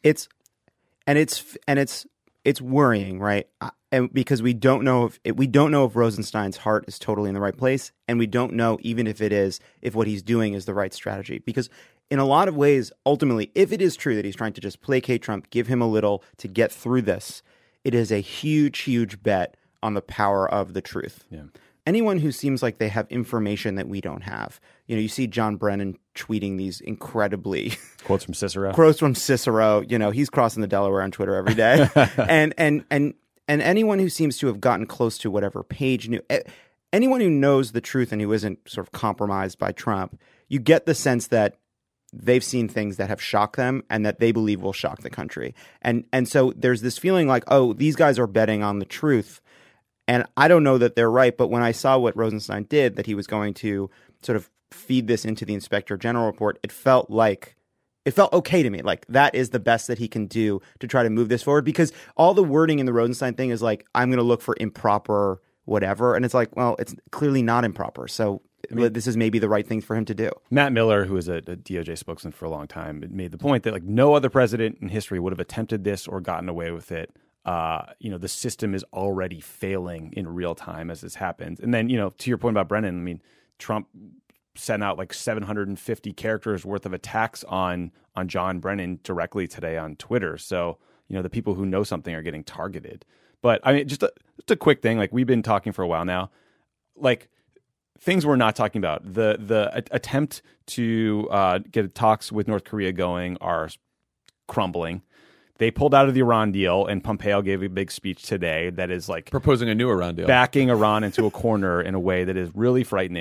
It's worrying, right? And because we don't know if Rosenstein's heart is totally in the right place, and we don't know even if what he's doing is the right strategy. Because in a lot of ways, ultimately, if it is true that he's trying to just placate Trump, give him a little to get through this, it is a huge, huge bet on the power of the truth. Yeah. Anyone who seems like they have information that we don't have, you see John Brennan tweeting these incredibly quotes from Cicero. He's crossing the Delaware on Twitter every day, and anyone who seems to have gotten close to whatever Page knew, anyone who knows the truth and who isn't sort of compromised by Trump, you get the sense that they've seen things that have shocked them and that they believe will shock the country. And so there's this feeling like, oh, these guys are betting on the truth. And I don't know that they're right, but when I saw what Rosenstein did, that he was going to sort of feed this into the Inspector General report, it felt okay to me. Like, that is the best that he can do to try to move this forward, because all the wording in the Rosenstein thing is like, I'm going to look for improper whatever. And it's like, well, it's clearly not improper. So this is maybe the right thing for him to do. Matt Miller, who was a DOJ spokesman for a long time, made the point that like no other president in history would have attempted this or gotten away with it. The system is already failing in real time as this happens. And then, to your point about Brennan, I mean, Trump sent out like 750 characters worth of attacks on John Brennan directly today on Twitter. So, the people who know something are getting targeted. But I mean, just a quick thing, like we've been talking for a while now, like things we're not talking about. The attempt to get talks with North Korea going are crumbling. They pulled out of the Iran deal, and Pompeo gave a big speech today that is like proposing a new Iran deal, backing Iran into a corner in a way that is really frightening.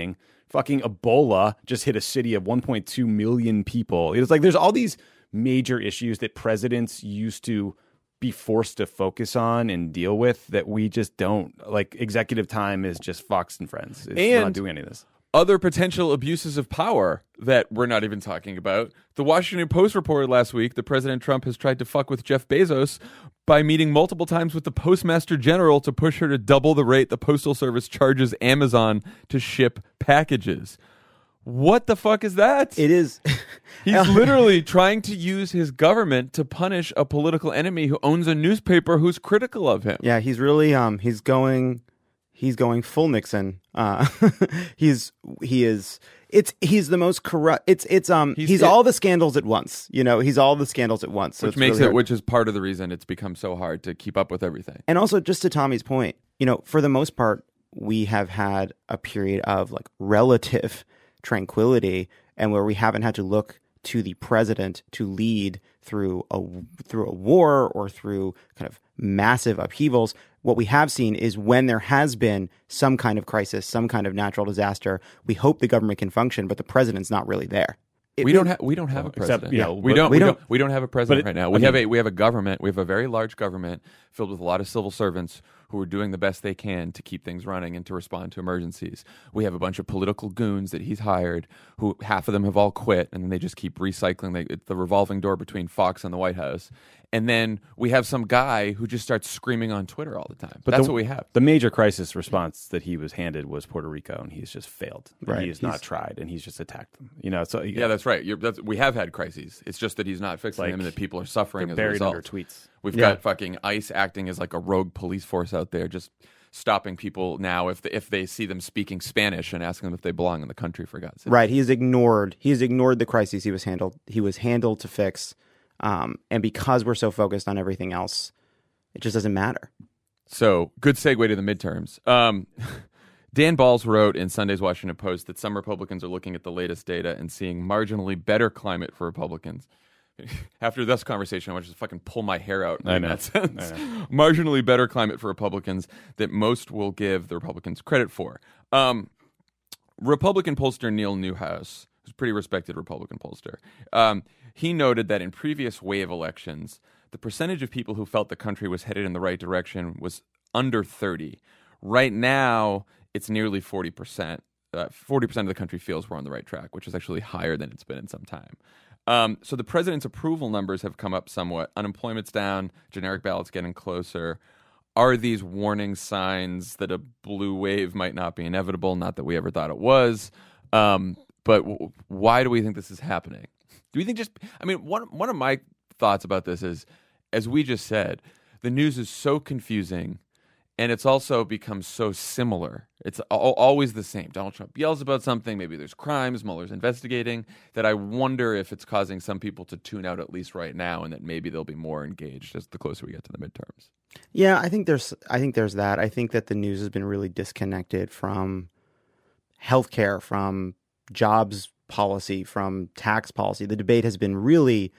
fucking Ebola just hit a city of 1.2 million people. It's like there's all these major issues that presidents used to be forced to focus on and deal with that we just don't. Like executive time is just Fox and Friends. We're not doing any of this. Other potential abuses of power that we're not even talking about. The Washington Post reported last week that President Trump has tried to fuck with Jeff Bezos by meeting multiple times with the Postmaster General to push her to double the rate the Postal Service charges Amazon to ship packages. What the fuck is that? It is. He's literally trying to use his government to punish a political enemy who owns a newspaper who's critical of him. Yeah, he's really he's going full Nixon. He's the most corrupt. He's all the scandals at once. You know, he's all the scandals at once. So Which is part of the reason it's become so hard to keep up with everything. And also, just to Tommy's point, you know, for the most part, we have had a period of like relative tranquility, and where we haven't had to look to the president to lead through a war or through kind of massive upheavals. What we have seen is when there has been some kind of crisis, some kind of natural disaster, we hope the government can function, but the president's not really there. We don't have a president. Except, you know, we don't have a president right now. We have a government. We have a very large government filled with a lot of civil servants who are doing the best they can to keep things running and to respond to emergencies. We have a bunch of political goons that he's hired, who half of them have all quit, and then they just keep recycling. It's the revolving door between Fox and the White House. And then we have some guy who just starts screaming on Twitter all the time. But that's what we have. The major crisis response that he was handed was Puerto Rico, and he's just failed. Right. He's not tried, and he's just attacked them. You know, so yeah, that's right. We have had crises. It's just that he's not fixing them, and that people are suffering as a result. Under tweets. We've got fucking ICE acting as like a rogue police force out there, just stopping people now if they see them speaking Spanish and asking them if they belong in the country, for God's sake. Right. He's ignored the crises he was handled to fix. And because we're so focused on everything else, it just doesn't matter. So, good segue to the midterms. Dan Balls wrote in Sunday's Washington Post that some Republicans are looking at the latest data and seeing marginally better climate for Republicans. After this conversation, I want to just fucking pull my hair out in that sense. Marginally better climate for Republicans that most will give the Republicans credit for. Republican pollster Neil Newhouse, who's a pretty respected Republican pollster, he noted that in previous wave elections, the percentage of people who felt the country was headed in the right direction was under 30. Right now, it's nearly 40%. 40% of the country feels we're on the right track, which is actually higher than it's been in some time. So the president's approval numbers have come up somewhat. Unemployment's down, generic ballots getting closer. Are these warning signs that a blue wave might not be inevitable? Not that we ever thought it was. But why do we think this is happening? Do we think one of my thoughts about this is, as we just said, the news is so confusing, and it's also become so similar. It's always the same. Donald Trump yells about something, maybe there's crimes, Mueller's investigating, that I wonder if it's causing some people to tune out at least right now, and that maybe they'll be more engaged as the closer we get to the midterms. Yeah, I think there's that. I think that the news has been really disconnected from healthcare, from jobs policy, from tax policy. The debate has been really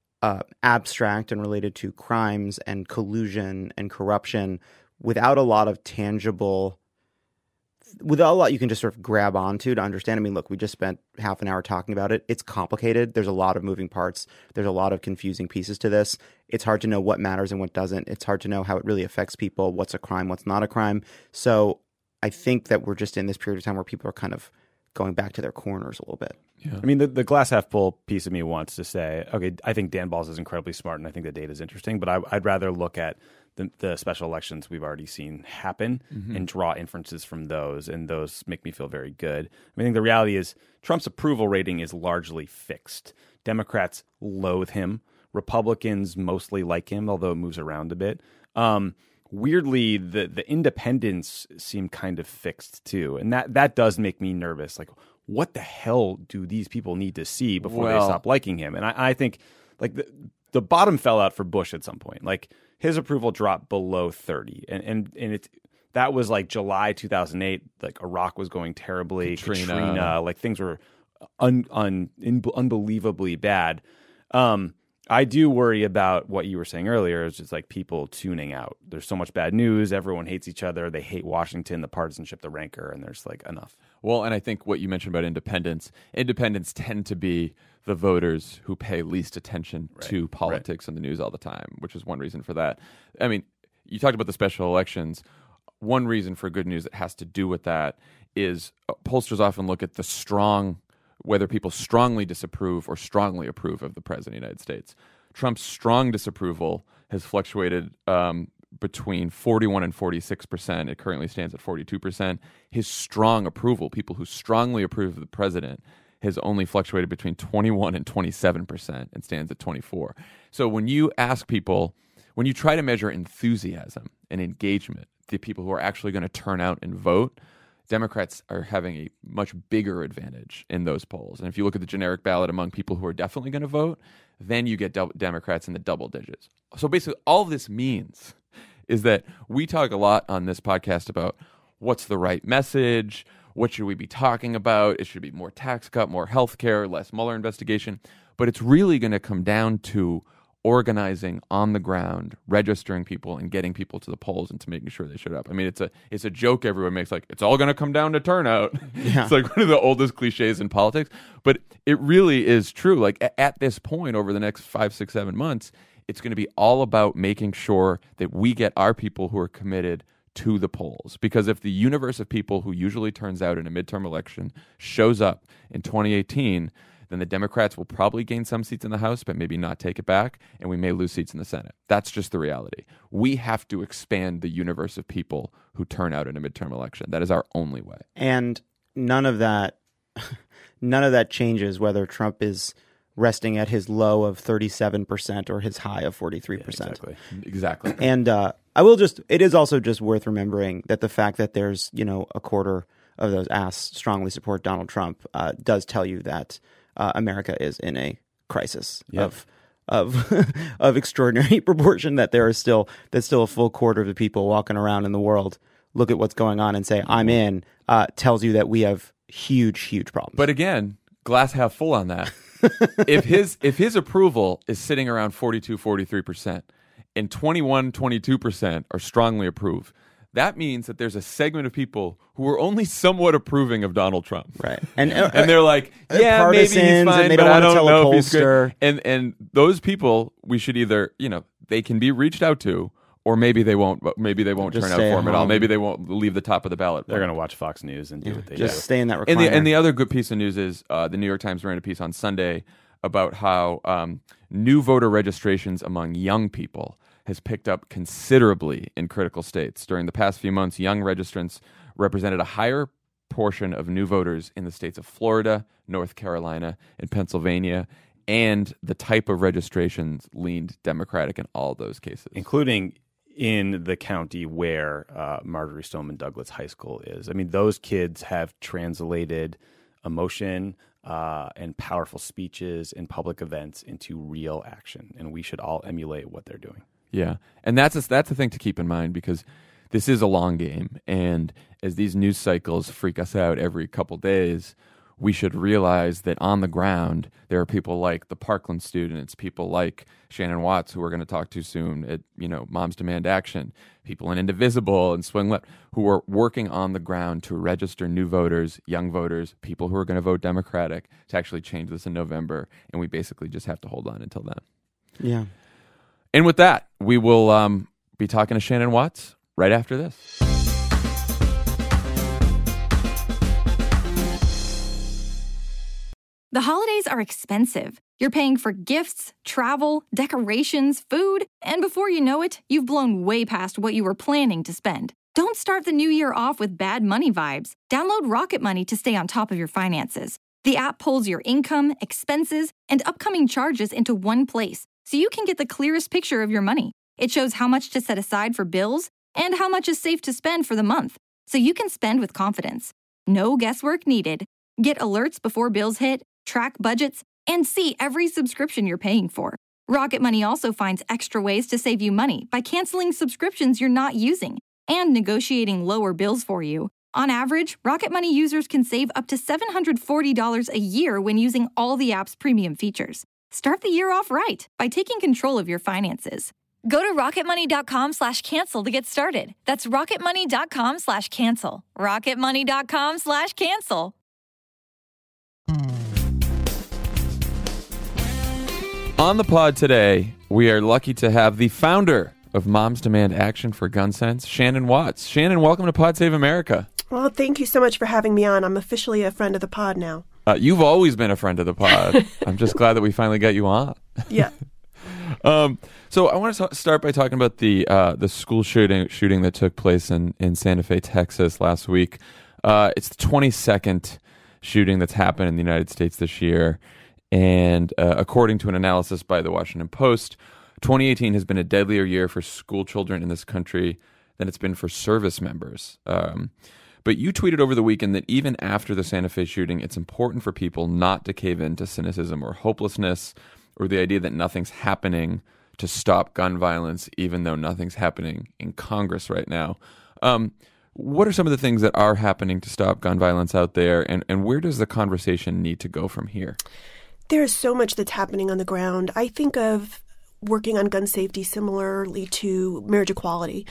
abstract and related to crimes and collusion and corruption without a lot of tangible, without a lot you can just sort of grab onto to understand. I mean, look, we just spent half an hour talking about it. It's complicated. There's a lot of moving parts. There's a lot of confusing pieces to this. It's hard to know what matters and what doesn't. It's hard to know how it really affects people, what's a crime, what's not a crime. So I think that we're just in this period of time where people are kind of going back to their corners a little bit. Yeah. I mean, the glass half full piece of me wants to say, okay, I think Dan Balls is incredibly smart, and I think the data is interesting, but I'd rather look at the special elections we've already seen happen and draw inferences from those, and those make me feel very good. I think the reality is Trump's approval rating is largely fixed. Democrats loathe him. Republicans mostly like him, although it moves around a bit. Weirdly, the independents seem kind of fixed too, and that does make me nervous. Like, what the hell do these people need to see before they stop liking him? And I think like the bottom fell out for Bush at some point. Like his approval dropped below 30, and that was like July 2008. Like Iraq was going terribly, Katrina like things were unbelievably bad. I do worry about what you were saying earlier. It's just like people tuning out. There's so much bad news. Everyone hates each other. They hate Washington, the partisanship, the rancor, and there's like enough. Well, and I think what you mentioned about independents tend to be the voters who pay least attention to politics and the news all the time, which is one reason for that. I mean, you talked about the special elections. One reason for good news that has to do with that is pollsters often look at whether people strongly disapprove or strongly approve of the president of the United States. Trump's strong disapproval has fluctuated between 41 and 46%. It currently stands at 42%. His strong approval, people who strongly approve of the president, has only fluctuated between 21 and 27% and stands at 24%. So when you ask people, when you try to measure enthusiasm and engagement, the people who are actually going to turn out and vote, Democrats are having a much bigger advantage in those polls. And if you look at the generic ballot among people who are definitely going to vote, then you get Democrats in the double digits. So basically, all this means is that we talk a lot on this podcast about what's the right message, what should we be talking about? It should be more tax cut, more health care, less Mueller investigation. But it's really going to come down to organizing on the ground, registering people, and getting people to the polls and to making sure they showed up. I mean, it's a joke everyone makes, like, it's all going to come down to turnout. Yeah. It's like one of the oldest cliches in politics. But it really is true. Like, at this point, over the next 5, 6, 7 months, it's going to be all about making sure that we get our people who are committed to the polls. Because if the universe of people who usually turns out in a midterm election shows up in 2018, then the Democrats will probably gain some seats in the House, but maybe not take it back, and we may lose seats in the Senate. That's just the reality. We have to expand the universe of people who turn out in a midterm election. That is our only way. And none of that changes whether Trump is resting at his low of 37% or his high of 43%. Yeah, exactly. And it is also just worth remembering that the fact that there's, a quarter of those strongly support Donald Trump does tell you that America is in a crisis of extraordinary proportion, that there's still a full quarter of the people walking around in the world look at what's going on and say, I'm in, tells you that we have huge, huge problems. But again, glass half full on that. if his approval is sitting around 42, 43%, and 21, 22% are strongly approved, that means that there's a segment of people who are only somewhat approving of Donald Trump. Right. And they're like, yeah, maybe he's fine, and they but don't I don't know if he's pollster. good. And those people, we should either, they can be reached out to, or maybe they won't turn out for him at all. Maybe they won't leave the top of the ballot. They're going to watch Fox News and do what they do. Just stay in that recliner. And the other good piece of news is the New York Times ran a piece on Sunday about how new voter registrations among young people has picked up considerably in critical states. During the past few months, young registrants represented a higher portion of new voters in the states of Florida, North Carolina, and Pennsylvania, and the type of registrations leaned Democratic in all those cases. Including in the county where Marjorie Stoneman Douglas High School is. I mean, those kids have translated emotion and powerful speeches in public events into real action, and we should all emulate what they're doing. Yeah, and that's a thing to keep in mind, because this is a long game, and as these news cycles freak us out every couple days, we should realize that on the ground there are people like the Parkland students, people like Shannon Watts, who we're going to talk to soon at Moms Demand Action, people in Indivisible and Swing Left, who are working on the ground to register new voters, young voters, people who are going to vote Democratic, to actually change this in November, and we basically just have to hold on until then. Yeah. And with that, we will be talking to Shannon Watts right after this. The holidays are expensive. You're paying for gifts, travel, decorations, food, and before you know it, you've blown way past what you were planning to spend. Don't start the new year off with bad money vibes. Download Rocket Money to stay on top of your finances. The app pulls your income, expenses, and upcoming charges into one place, so you can get the clearest picture of your money. It shows how much to set aside for bills and how much is safe to spend for the month, so you can spend with confidence. No guesswork needed. Get alerts before bills hit, track budgets, and see every subscription you're paying for. Rocket Money also finds extra ways to save you money by canceling subscriptions you're not using and negotiating lower bills for you. On average, Rocket Money users can save up to $740 a year when using all the app's premium features. Start the year off right by taking control of your finances. Go to rocketmoney.com/cancel to get started. That's rocketmoney.com/cancel. rocketmoney.com/cancel. On the pod today, we are lucky to have the founder of Moms Demand Action for Gun Sense, Shannon Watts. Shannon, welcome to Pod Save America. Well, thank you so much for having me on. I'm officially a friend of the pod now. You've always been a friend of the pod. I'm just glad that we finally got you on. Yeah. So I want to start by talking about the school shooting that took place in Santa Fe, Texas last week. It's the 22nd shooting that's happened in the United States this year. And according to an analysis by the Washington Post, 2018 has been a deadlier year for school children in this country than it's been for service members. But you tweeted over the weekend that even after the Santa Fe shooting, it's important for people not to cave into cynicism or hopelessness or the idea that nothing's happening to stop gun violence, even though nothing's happening in Congress right now. What are some of the things that are happening to stop gun violence out there, and where does the conversation need to go from here? There's so much that's happening on the ground. I think of working on gun safety similarly to marriage equality.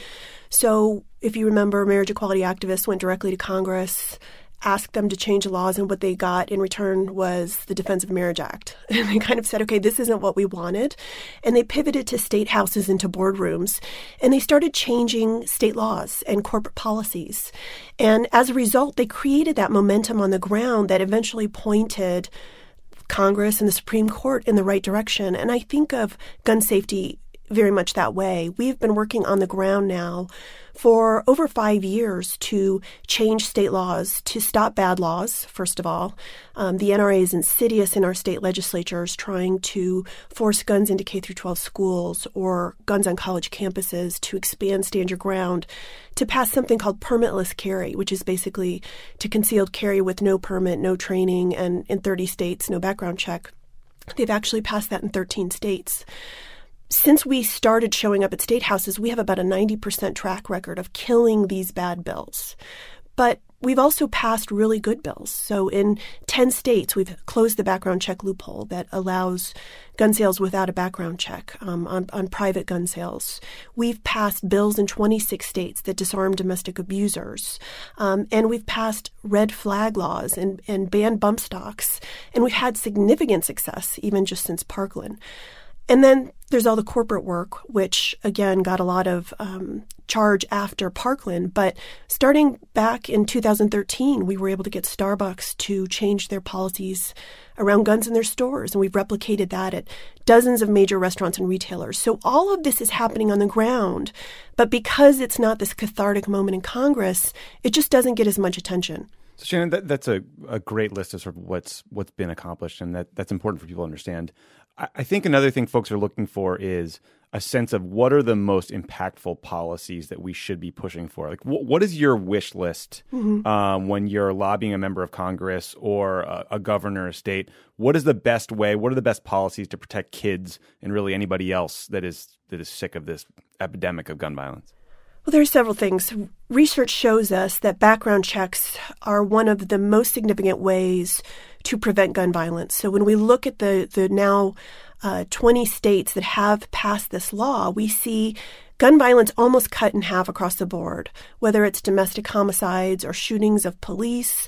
So if you remember, marriage equality activists went directly to Congress, asked them to change the laws, and what they got in return was the Defense of Marriage Act. And they kind of said, okay, this isn't what we wanted. And they pivoted to state houses and to boardrooms. And they started changing state laws and corporate policies. And as a result, they created that momentum on the ground that eventually pointed Congress and the Supreme Court in the right direction. And I think of gun safety very much that way. We've been working on the ground now for over 5 years to change state laws, to stop bad laws, first of all. The NRA is insidious in our state legislatures, trying to force guns into K-12 schools or guns on college campuses, to expand stand your ground, to pass something called permitless carry, which is basically to concealed carry with no permit, no training, and in 30 states, no background check. They've actually passed that in 13 states. Since we started showing up at state houses, we have about a 90% track record of killing these bad bills. But we've also passed really good bills. So in 10 states, we've closed the background check loophole that allows gun sales without a background check on private gun sales. We've passed bills in 26 states that disarm domestic abusers. And we've passed red flag laws and banned bump stocks. And we've had significant success, even just since Parkland. And then there's all the corporate work, which, again, got a lot of charge after Parkland. But starting back in 2013, we were able to get Starbucks to change their policies around guns in their stores. And we've replicated that at dozens of major restaurants and retailers. So all of this is happening on the ground. But because it's not this cathartic moment in Congress, it just doesn't get as much attention. So Shannon, that's a great list of sort of what's been accomplished, and that's important for people to understand. I think another thing folks are looking for is a sense of what are the most impactful policies that we should be pushing for. Like, what is your wish list when you're lobbying a member of Congress or a governor or state? What is the best way? What are the best policies to protect kids and really anybody else that is sick of this epidemic of gun violence? Well, there are several things. Research shows us that background checks are one of the most significant ways to prevent gun violence. So when we look at the now 20 states that have passed this law, we see gun violence almost cut in half across the board, whether it's domestic homicides or shootings of police,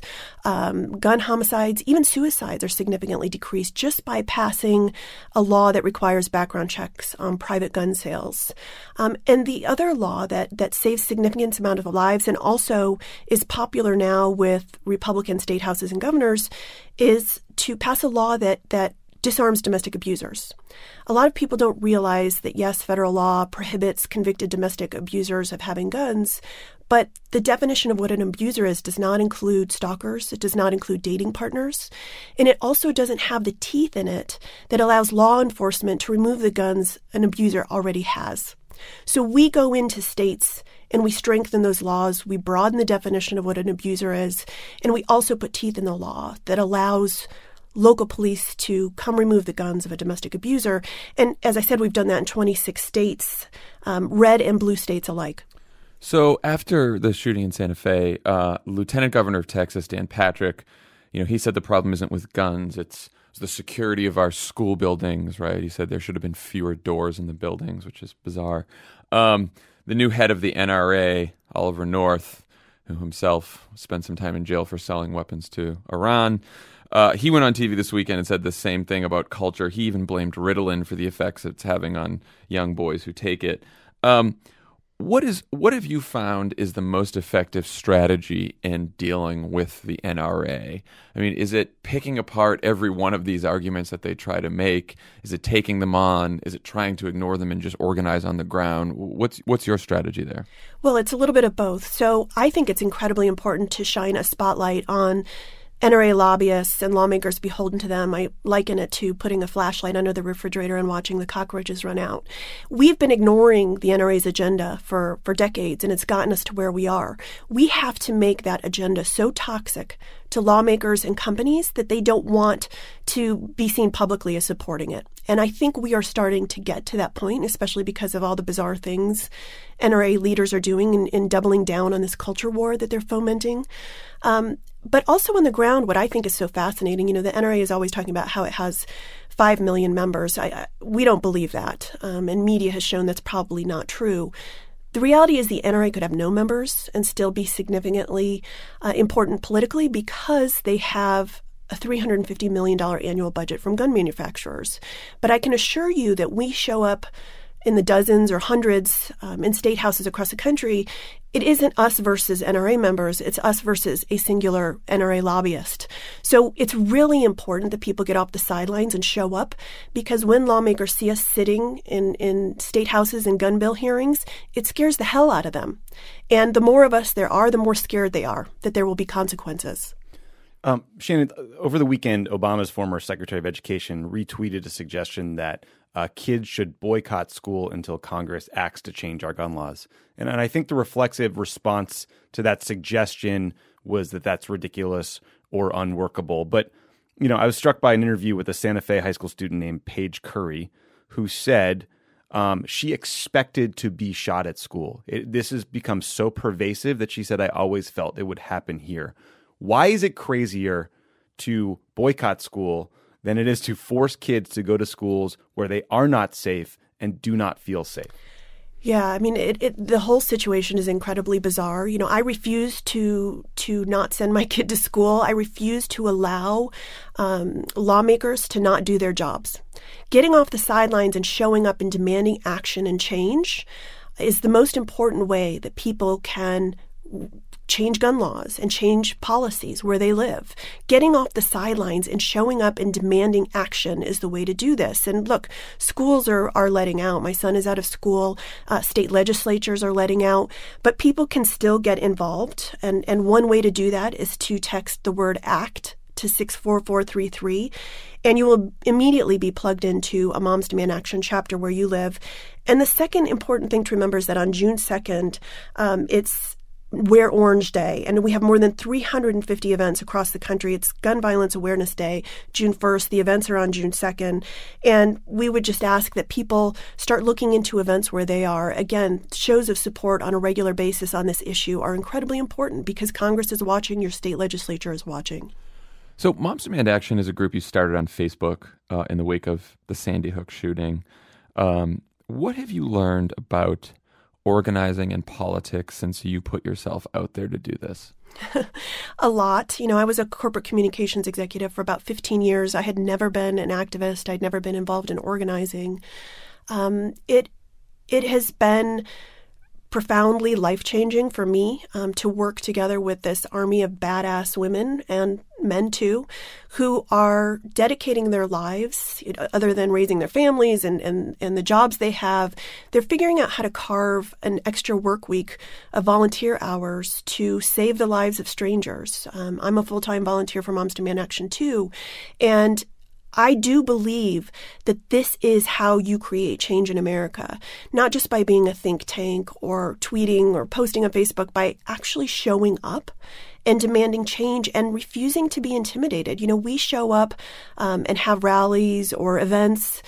gun homicides, even suicides are significantly decreased just by passing a law that requires background checks on private gun sales. And the other law that saves significant amount of lives and also is popular now with Republican state houses and governors is to pass a law that disarms domestic abusers. A lot of people don't realize that, yes, federal law prohibits convicted domestic abusers of having guns, but the definition of what an abuser is does not include stalkers. It does not include dating partners. And it also doesn't have the teeth in it that allows law enforcement to remove the guns an abuser already has. So we go into states and we strengthen those laws. We broaden the definition of what an abuser is. And we also put teeth in the law that allows local police to come remove the guns of a domestic abuser. And as I said, we've done that in 26 states, red and blue states alike. So after the shooting in Santa Fe, Lieutenant Governor of Texas, Dan Patrick, he said the problem isn't with guns, it's the security of our school buildings, right? He said there should have been fewer doors in the buildings, which is bizarre. The new head of the NRA, Oliver North, who himself spent some time in jail for selling weapons to Iran, he went on TV this weekend and said the same thing about culture. He even blamed Ritalin for the effects it's having on young boys who take it. What have you found is the most effective strategy in dealing with the NRA? I mean, is it picking apart every one of these arguments that they try to make? Is it taking them on? Is it trying to ignore them and just organize on the ground? What's your strategy there? Well, it's a little bit of both. So I think it's incredibly important to shine a spotlight on NRA lobbyists and lawmakers beholden to them. I liken it to putting a flashlight under the refrigerator and watching the cockroaches run out. We've been ignoring the NRA's agenda for decades, and it's gotten us to where we are. We have to make that agenda so toxic to lawmakers and companies that they don't want to be seen publicly as supporting it. And I think we are starting to get to that point, especially because of all the bizarre things NRA leaders are doing in doubling down on this culture war that they're fomenting. But also on the ground, what I think is so fascinating, the NRA is always talking about how it has 5 million members. We don't believe that, and media has shown that's probably not true. The reality is the NRA could have no members and still be significantly important politically because they have a $350 million annual budget from gun manufacturers. But I can assure you that we show up in the dozens or hundreds in state houses across the country. It isn't us versus NRA members. It's us versus a singular NRA lobbyist. So it's really important that people get off the sidelines and show up, because when lawmakers see us sitting in state houses and gun bill hearings, it scares the hell out of them. And the more of us there are, the more scared they are that there will be consequences. Shannon, over the weekend, Obama's former Secretary of Education retweeted a suggestion that kids should boycott school until Congress acts to change our gun laws. And I think the reflexive response to that suggestion was that that's ridiculous or unworkable. But, I was struck by an interview with a Santa Fe high school student named Paige Curry, who said she expected to be shot at school. This has become so pervasive that she said, I always felt it would happen here. Why is it crazier to boycott school than it is to force kids to go to schools where they are not safe and do not feel safe? Yeah, I mean, the whole situation is incredibly bizarre. I refuse to not send my kid to school. I refuse to allow lawmakers to not do their jobs. Getting off the sidelines and showing up and demanding action and change is the most important way that people can change gun laws and change policies where they live. Getting off the sidelines and showing up and demanding action is the way to do this. And look, schools are letting out. My son is out of school. State legislatures are letting out. But people can still get involved. And one way to do that is to text the word ACT to 64433, and you will immediately be plugged into a Moms Demand Action chapter where you live. And the second important thing to remember is that on June 2nd, it's Wear Orange Day, and we have more than 350 events across the country. It's Gun Violence Awareness Day, June 1st. The events are on June 2nd. And we would just ask that people start looking into events where they are. Again, shows of support on a regular basis on this issue are incredibly important because Congress is watching, your state legislature is watching. So Moms Demand Action is a group you started on Facebook in the wake of the Sandy Hook shooting. What have you learned about organizing and politics since you put yourself out there to do this? A lot. I was a corporate communications executive for about 15 years. I had never been an activist. I'd never been involved in organizing. It has been profoundly life-changing for me to work together with this army of badass women and men too, who are dedicating their lives, other than raising their families and the jobs they have. They're figuring out how to carve an extra work week of volunteer hours to save the lives of strangers. I'm a full-time volunteer for Moms Demand Action too, and I do believe that this is how you create change in America, not just by being a think tank or tweeting or posting on Facebook, by actually showing up and demanding change and refusing to be intimidated. We show up and have rallies or events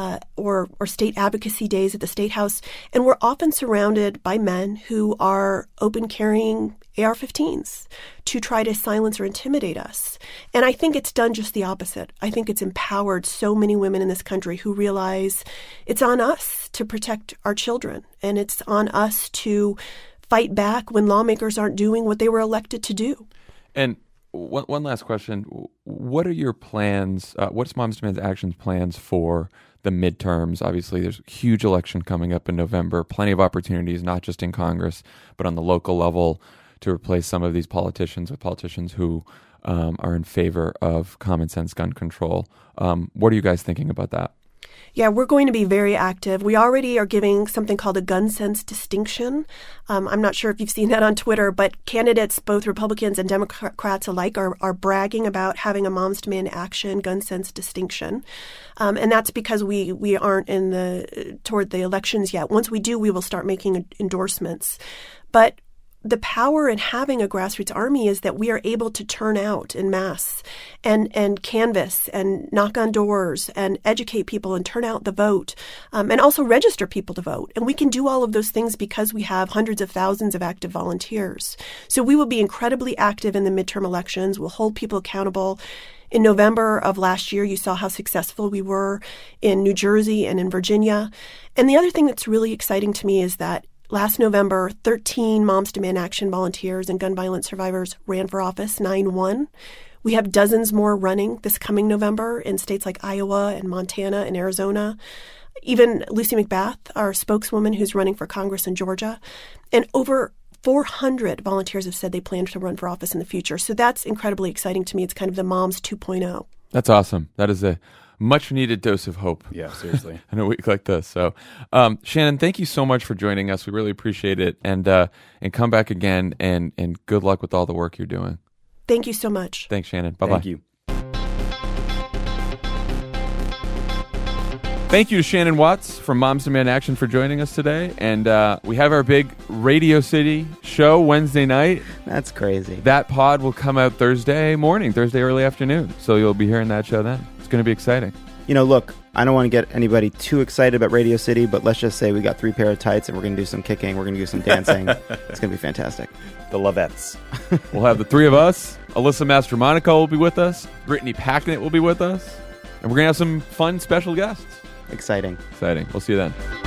or state advocacy days at the State House, and we're often surrounded by men who are open carrying AR-15s to try to silence or intimidate us. And I think it's done just the opposite. I think it's empowered so many women in this country who realize it's on us to protect our children, and it's on us to fight back when lawmakers aren't doing what they were elected to do. And one last question. What are your plans? What's Moms Demand Action's plans for the midterms? Obviously, there's a huge election coming up in November, plenty of opportunities, not just in Congress, but on the local level, to replace some of these politicians with politicians who are in favor of common sense gun control. What are you guys thinking about that? Yeah, we're going to be very active. We already are giving something called a gun sense distinction. I'm not sure if you've seen that on Twitter, but candidates, both Republicans and Democrats alike, are bragging about having a Moms Demand Action gun sense distinction. And that's because we aren't toward the elections yet. Once we do, we will start making endorsements. But the power in having a grassroots army is that we are able to turn out en masse and canvass and knock on doors and educate people and turn out the vote and also register people to vote. And we can do all of those things because we have hundreds of thousands of active volunteers. So we will be incredibly active in the midterm elections. We'll hold people accountable. In November of last year, you saw how successful we were in New Jersey and in Virginia. And the other thing that's really exciting to me is that last November, 13 Moms Demand Action volunteers and gun violence survivors ran for office, 9 won. We have dozens more running this coming November in states like Iowa and Montana and Arizona. Even Lucy McBath, our spokeswoman who's running for Congress in Georgia. And over 400 volunteers have said they plan to run for office in the future. So that's incredibly exciting to me. It's kind of the Moms 2.0. That's awesome. That is a much needed dose of hope. Yeah, seriously. In a week like this. So, Shannon, thank you so much for joining us. We really appreciate it. And come back again, and good luck with all the work you're doing. Thank you so much. Thanks, Shannon. Bye-bye. Thank you. Thank you to Shannon Watts from Moms Demand Action for joining us today. And we have our big Radio City show Wednesday night. That's crazy. That pod will come out Thursday morning, Thursday early afternoon. So you'll be hearing that show then. It's going to be exciting. Look, I don't want to get anybody too excited about Radio City, but let's just say we got 3 pair of tights and we're going to do some kicking. We're going to do some dancing. It's going to be fantastic. The Lovettes. We'll have the 3 of us. Alyssa Mastromonaco will be with us. Brittany Packnett will be with us. And we're going to have some fun special guests. Exciting. We'll see you then.